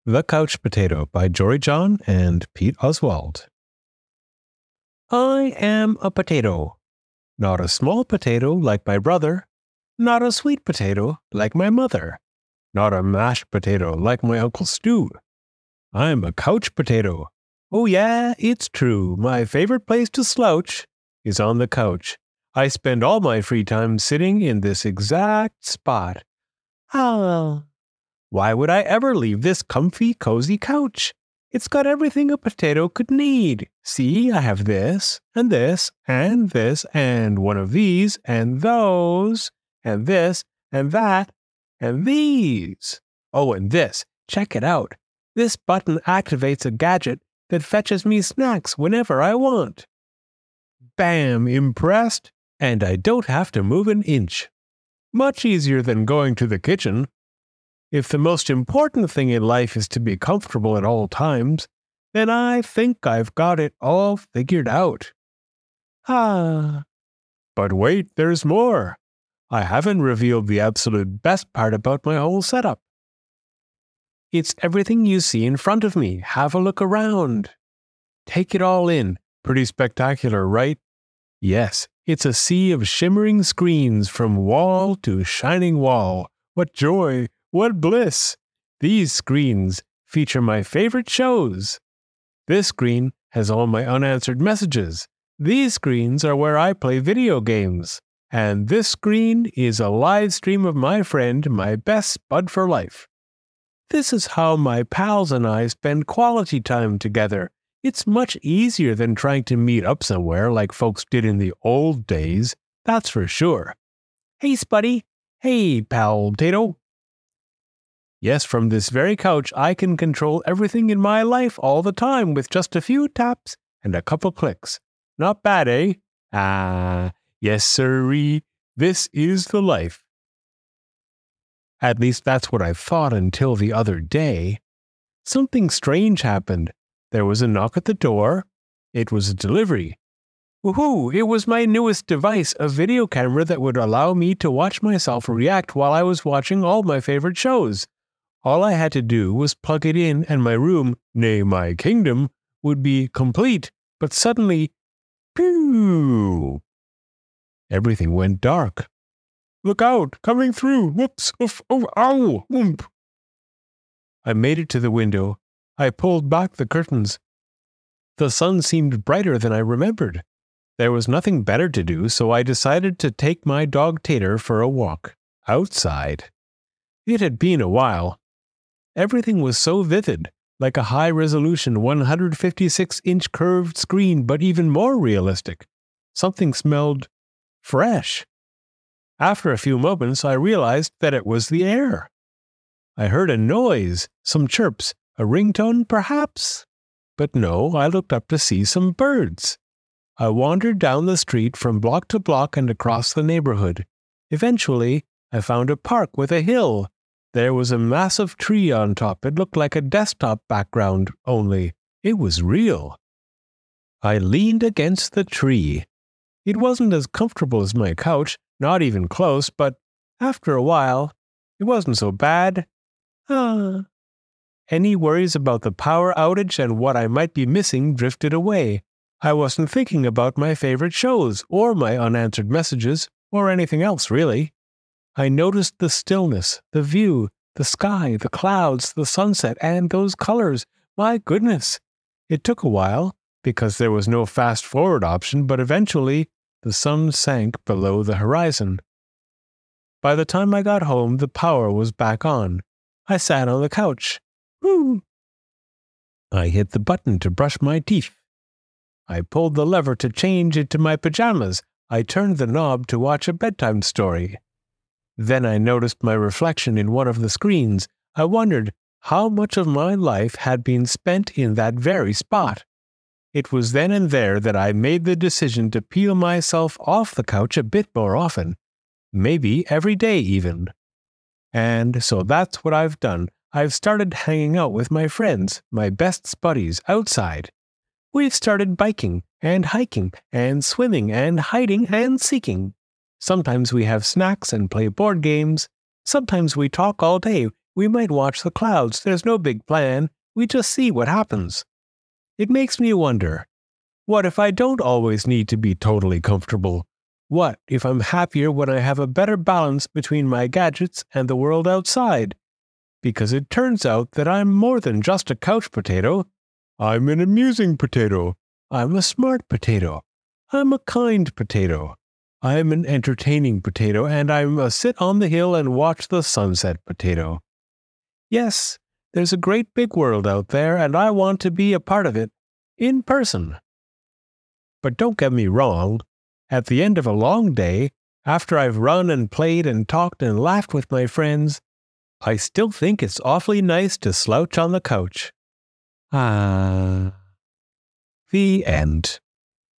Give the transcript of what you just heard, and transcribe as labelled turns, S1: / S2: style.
S1: The Couch Potato by Jory John and Pete Oswald. I am a potato. Not a small potato like my brother. Not a sweet potato like my mother. Not a mashed potato like my Uncle Stu. I'm a couch potato. Oh yeah, it's true. My favorite place to slouch is on the couch. I spend all my free time sitting in this exact spot. Ah. Why would I ever leave this comfy, cozy couch? It's got everything a potato could need. See, I have this, and this, and this, and one of these, and those, and this, and that, and these. Oh, and this. Check it out. This button activates a gadget that fetches me snacks whenever I want. Bam! Impressed? And I don't have to move an inch. Much easier than going to the kitchen. If the most important thing in life is to be comfortable at all times, then I think I've got it all figured out. Ah. But wait, there's more. I haven't revealed the absolute best part about my whole setup. It's everything you see in front of me. Have a look around. Take it all in. Pretty spectacular, right? Yes, it's a sea of shimmering screens from wall to shining wall. What joy! What bliss! These screens feature my favorite shows. This screen has all my unanswered messages. These screens are where I play video games. And this screen is a live stream of my friend, my best bud for life. This is how my pals and I spend quality time together. It's much easier than trying to meet up somewhere like folks did in the old days, that's for sure. Hey, Spuddy. Hey, pal Tato. Yes, from this very couch, I can control everything in my life all the time with just a few taps and a couple clicks. Not bad, eh? Ah, yes, sirree. This is the life. At least that's what I thought until the other day. Something strange happened. There was a knock at the door. It was a delivery. Woohoo! It was my newest device, a video camera that would allow me to watch myself react while I was watching all my favorite shows. All I had to do was plug it in and my room, nay, my kingdom, would be complete. But suddenly, pew! Everything went dark. Look out! Coming through! Whoops! Oof! Oh! Ow! Whoomp! I made it to the window. I pulled back the curtains. The sun seemed brighter than I remembered. There was nothing better to do, so I decided to take my dog Tater for a walk. Outside. It had been a while. Everything was so vivid, like a high-resolution 156-inch curved screen, but even more realistic. Something smelled fresh. After a few moments, I realized that it was the air. I heard a noise, some chirps, a ringtone perhaps? But no, I looked up to see some birds. I wandered down the street from block to block and across the neighborhood. Eventually, I found a park with a hill. There was a massive tree on top. It looked like a desktop background, only it was real. I leaned against the tree. It wasn't as comfortable as my couch, not even close, but after a while, it wasn't so bad. Any worries about the power outage and what I might be missing drifted away. I wasn't thinking about my favorite shows, or my unanswered messages, or anything else, really. I noticed the stillness, the view, the sky, the clouds, the sunset, and those colors. My goodness! It took a while, because there was no fast-forward option, but eventually the sun sank below the horizon. By the time I got home, the power was back on. I sat on the couch. Woo! I hit the button to brush my teeth. I pulled the lever to change into my pajamas. I turned the knob to watch a bedtime story. Then I noticed my reflection in one of the screens. I wondered how much of my life had been spent in that very spot. It was then and there that I made the decision to peel myself off the couch a bit more often. Maybe every day even. And so that's what I've done. I've started hanging out with my friends, my best buddies, outside. We've started biking, and hiking, and swimming, and hiding, and seeking. Sometimes we have snacks and play board games. Sometimes we talk all day. We might watch the clouds. There's no big plan. We just see what happens. It makes me wonder, what if I don't always need to be totally comfortable? What if I'm happier when I have a better balance between my gadgets and the world outside? Because it turns out that I'm more than just a couch potato. I'm an amusing potato. I'm a smart potato. I'm a kind potato. I'm an entertaining potato, and I'm a sit on the hill and watch the sunset potato. Yes, there's a great big world out there, and I want to be a part of it, in person. But don't get me wrong. At the end of a long day, after I've run and played and talked and laughed with my friends, I still think it's awfully nice to slouch on the couch. The end.